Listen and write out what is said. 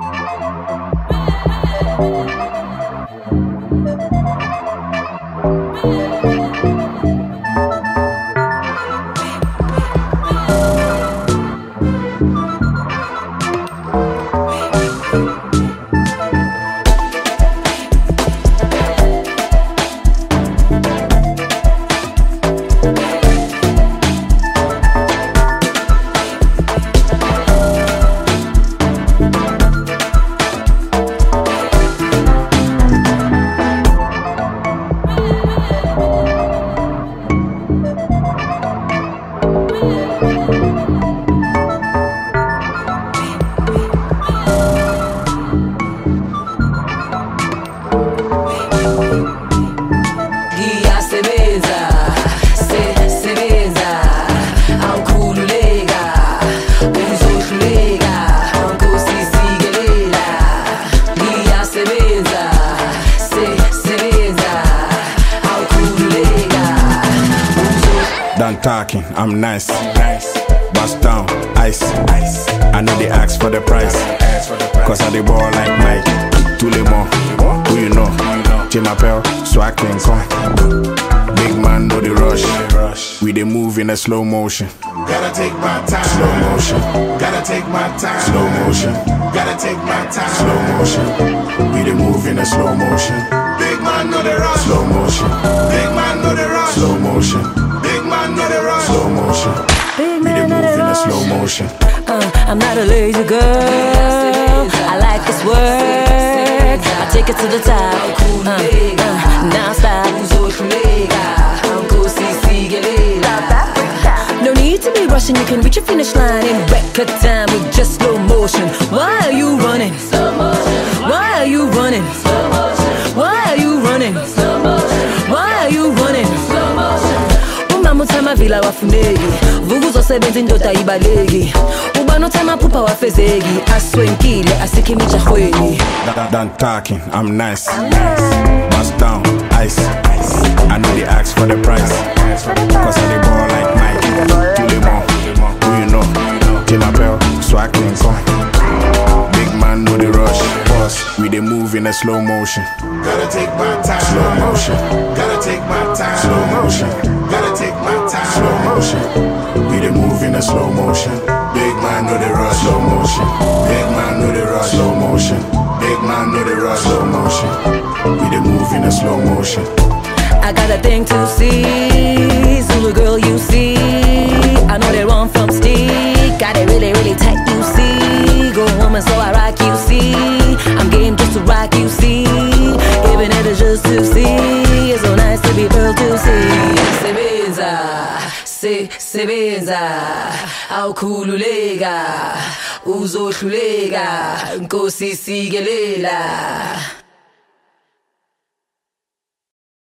Done talking, I'm nice. Bust down, ice. I know they ask for the price. Cause I the ball like Mike. Tulemo, who you know? Jimapel, so I can come. Big man know the rush. We dey move in a slow motion. Gotta take my time. Slow motion. Gotta take my time. Slow motion. Gotta take my time. Slow motion. We dey move in a slow motion. Big man know the rush. Slow motion. Big man know the rush. Slow motion. Big man know the rush. Slow motion. We dey move in a slow motion. I'm not a lazy girl. I like this work. I take it to the top. Now stop. No need to be rushing. You can reach a finish line in record time with just slow motion. Why are you running? Why are you running? Why are you running? Why are you running? Umamutama vila wafunegi vuguzo sebenzi ndota ibalegi ubanotama pupa wafezegi aswenkile asikimicha khweni. Done talking, I'm nice. Bust down, ice. I know they ask for the price. Cause I the ball like Mike. Tulemo, who you know? Jimapel, so I can come. Big man know the rush. Boss, we dey move in a slow motion. Gotta take my time. Slow motion. Gotta take my time. Slow motion. Gotta take my time. Slow motion. We dey move in a slow motion. Big man know the rush. Slow motion. Big man know the rush. Slow motion. Big man know the rush. Slow motion. We dey move in a slow motion. I got a thing to see, Zulu girl you see. I know they run from stick, got it really, really tight you see. Go woman so I rock you see. I'm game just to rock you see. Even if it's just to see, it's so nice to be real to see. Sebenza, awukhululeka, uzohluleka, Nkosi sikelela.